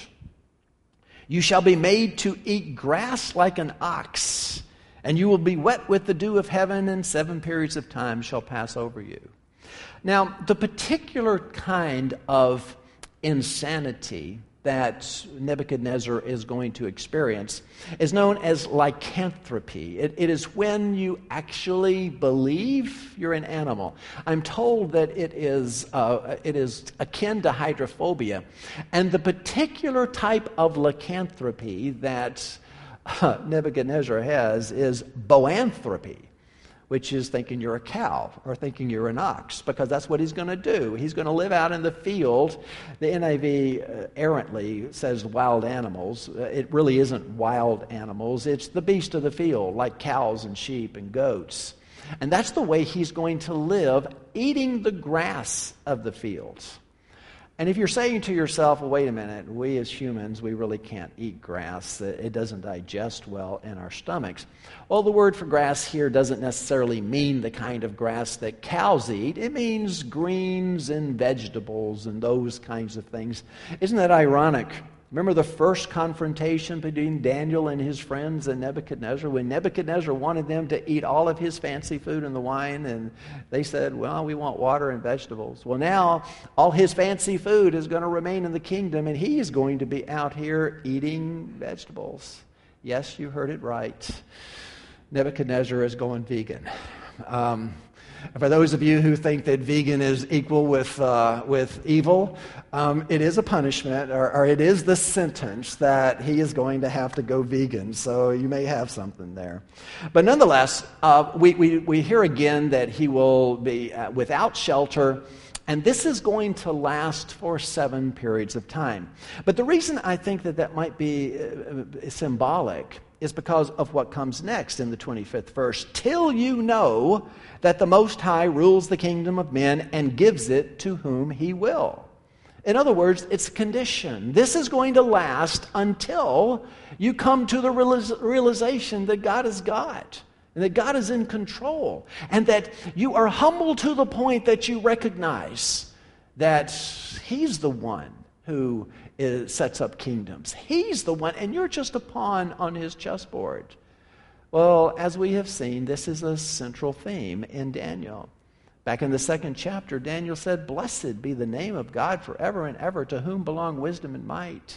You shall be made to eat grass like an ox, and you will be wet with the dew of heaven, and seven periods of time shall pass over you. Now, the particular kind of insanity that Nebuchadnezzar is going to experience is known as lycanthropy. It, it is when you actually believe you're an animal. I'm told that it is uh, it is akin to hydrophobia, and the particular type of lycanthropy that uh, Nebuchadnezzar has is boanthropy, which is thinking you're a cow or thinking you're an ox, because that's what he's going to do. He's going to live out in the field. The N I V uh, errantly says wild animals. Uh, it really isn't wild animals. It's the beast of the field, like cows and sheep and goats. And that's the way he's going to live, eating the grass of the fields. And if you're saying to yourself, well, wait a minute, we as humans, we really can't eat grass. It doesn't digest well in our stomachs. Well, the word for grass here doesn't necessarily mean the kind of grass that cows eat. It means greens and vegetables and those kinds of things. Isn't that ironic? Remember the first confrontation between Daniel and his friends and Nebuchadnezzar, when Nebuchadnezzar wanted them to eat all of his fancy food and the wine, and they said, well, we want water and vegetables. Well, now all his fancy food is going to remain in the kingdom, and he is going to be out here eating vegetables. Yes, you heard it right. Nebuchadnezzar is going vegan. Um, For those of you who think that vegan is equal with uh, with evil, um, it is a punishment, or, or it is the sentence that he is going to have to go vegan. So you may have something there. But nonetheless, uh, we, we, we hear again that he will be uh, without shelter, and this is going to last for seven periods of time. But the reason I think that that might be uh, symbolic is because of what comes next in the twenty-fifth verse. Till you know that the Most High rules the kingdom of men and gives it to whom he will. In other words, it's a condition. This is going to last until you come to the realization that God is God, and that God is in control, and that you are humble to the point that you recognize that he's the one who is, sets up kingdoms. He's the one, and you're just a pawn on his chessboard. Well, as we have seen, this is a central theme in Daniel. Back in the second chapter, Daniel said, "Blessed be the name of God forever and ever, to whom belong wisdom and might.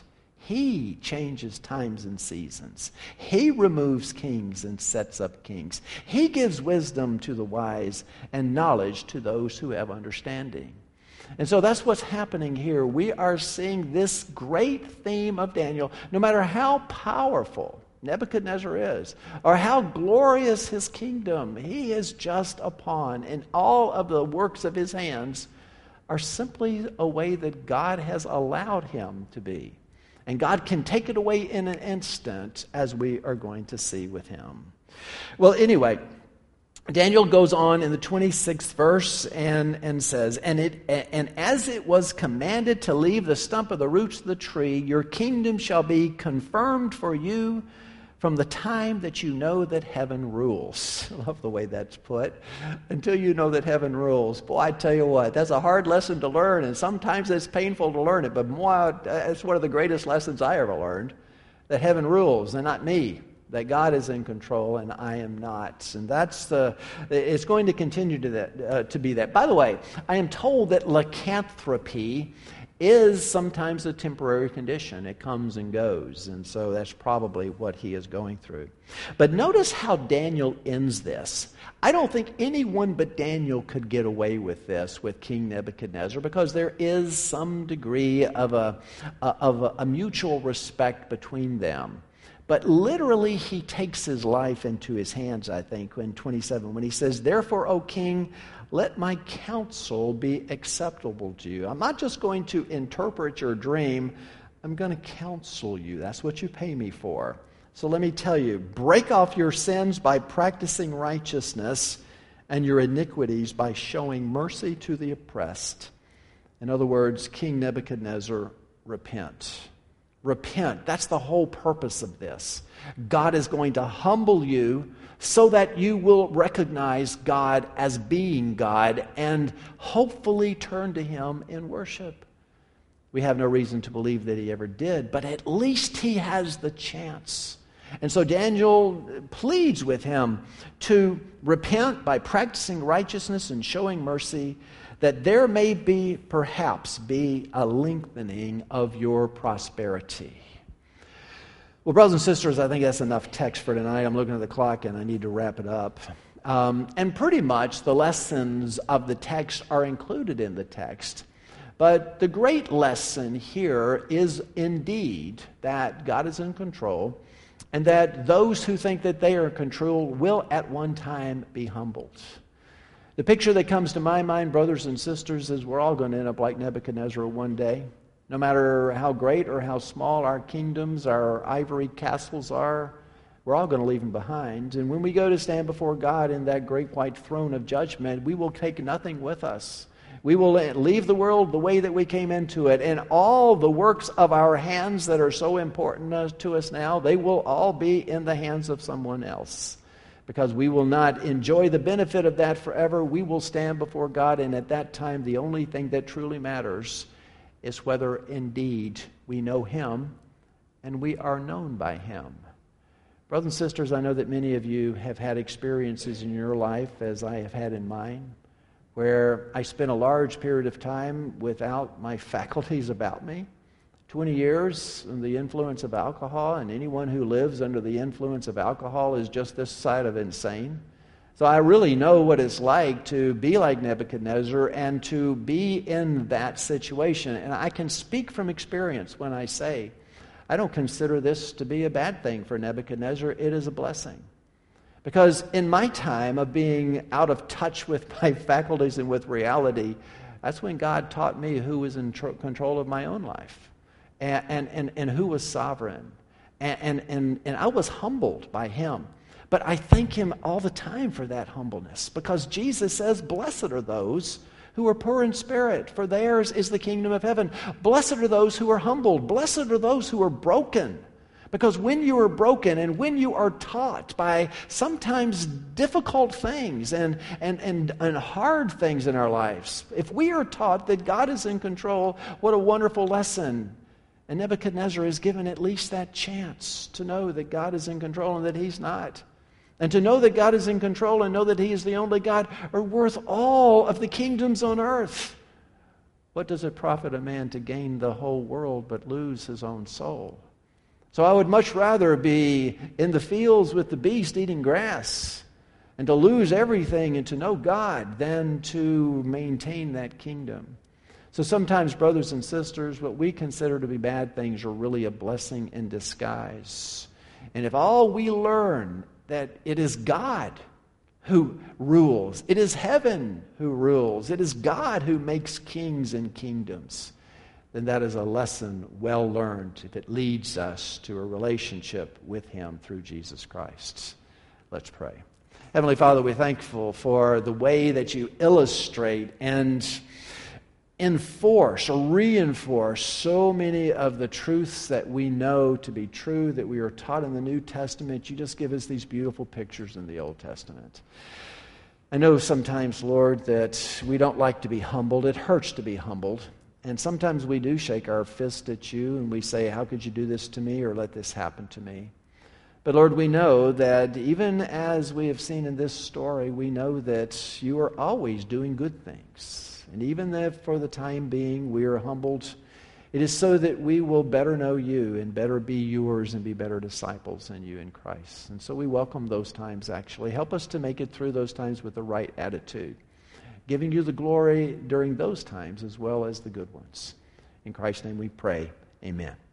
He changes times and seasons. He removes kings and sets up kings. He gives wisdom to the wise and knowledge to those who have understanding." And so that's what's happening here. We are seeing this great theme of Daniel. No matter how powerful Nebuchadnezzar is, or how glorious his kingdom, he is just a pawn, and all of the works of his hands are simply a way that God has allowed him to be. And God can take it away in an instant, as we are going to see with him. Well, anyway, Daniel goes on in the twenty-sixth verse and, and says, and, it, and as it was commanded to leave the stump of the roots of the tree, your kingdom shall be confirmed for you from the time that you know that heaven rules. I love the way that's put. Until you know that heaven rules. Boy, I tell you what, that's a hard lesson to learn, and sometimes it's painful to learn it, but boy, it's one of the greatest lessons I ever learned, that heaven rules, and not me. That God is in control and I am not. And that's the, it's going to continue to, that, uh, to be that. By the way, I am told that lycanthropy is sometimes a temporary condition. It comes and goes. And so that's probably what he is going through. But notice how Daniel ends this. I don't think anyone but Daniel could get away with this with King Nebuchadnezzar, because there is some degree of a, of a, a mutual respect between them. But literally, he takes his life into his hands, I think, in twenty-seven, when he says, "Therefore, O king, let my counsel be acceptable to you." I'm not just going to interpret your dream. I'm going to counsel you. That's what you pay me for. So let me tell you, break off your sins by practicing righteousness, and your iniquities by showing mercy to the oppressed. In other words, King Nebuchadnezzar, repent. Repent. That's the whole purpose of this. God is going to humble you so that you will recognize God as being God and hopefully turn to him in worship. We have no reason to believe that he ever did, but at least he has the chance. And so Daniel pleads with him to repent by practicing righteousness and showing mercy, that there may be, perhaps, be a lengthening of your prosperity. Well, brothers and sisters, I think that's enough text for tonight. I'm looking at the clock and I need to wrap it up. Um, and pretty much the lessons of the text are included in the text. But the great lesson here is indeed that God is in control, and that those who think that they are in control will at one time be humbled. The picture that comes to my mind, brothers and sisters, is we're all going to end up like Nebuchadnezzar one day. No matter how great or how small our kingdoms, our ivory castles are, we're all going to leave them behind. And when we go to stand before God in that great white throne of judgment, we will take nothing with us. We will leave the world the way that we came into it. And all the works of our hands that are so important to us now, they will all be in the hands of someone else. Because we will not enjoy the benefit of that forever. We will stand before God, and at that time, the only thing that truly matters is whether indeed we know Him and we are known by Him. Brothers and sisters, I know that many of you have had experiences in your life, as I have had in mine, where I spent a large period of time without my faculties about me. twenty years under the influence of alcohol, and anyone who lives under the influence of alcohol is just this side of insane. So I really know what it's like to be like Nebuchadnezzar and to be in that situation. And I can speak from experience when I say, I don't consider this to be a bad thing for Nebuchadnezzar. It is a blessing. Because in my time of being out of touch with my faculties and with reality, that's when God taught me who was in tr- control of my own life and, and, and, and who was sovereign. And, and, and, and I was humbled by Him. But I thank Him all the time for that humbleness, because Jesus says, blessed are those who are poor in spirit, for theirs is the kingdom of heaven. Blessed are those who are humbled. Blessed are those who are broken. Because when you are broken and when you are taught by sometimes difficult things and, and, and, and hard things in our lives, if we are taught that God is in control, what a wonderful lesson. And Nebuchadnezzar is given at least that chance to know that God is in control and that He's not. And to know that God is in control and know that He is the only God are worth all of the kingdoms on earth. What does it profit a man to gain the whole world but lose his own soul? So I would much rather be in the fields with the beast eating grass and to lose everything and to know God than to maintain that kingdom. So sometimes, brothers and sisters, what we consider to be bad things are really a blessing in disguise. And if all we learn that it is God who rules, it is heaven who rules, it is God who makes kings and kingdoms, then that is a lesson well learned if it leads us to a relationship with Him through Jesus Christ. Let's pray. Heavenly Father, we're thankful for the way that You illustrate and enforce or reinforce so many of the truths that we know to be true, that we are taught in the New Testament. You just give us these beautiful pictures in the Old Testament. I know sometimes, Lord, that we don't like to be humbled. It hurts to be humbled. And sometimes we do shake our fist at You and we say, how could You do this to me or let this happen to me? But Lord, we know that even as we have seen in this story, we know that You are always doing good things. And even if for the time being we are humbled, it is so that we will better know You and better be Yours and be better disciples in You in Christ. And so we welcome those times, actually. Help us to make it through those times with the right attitude, giving You the glory during those times as well as the good ones. In Christ's name we pray. Amen.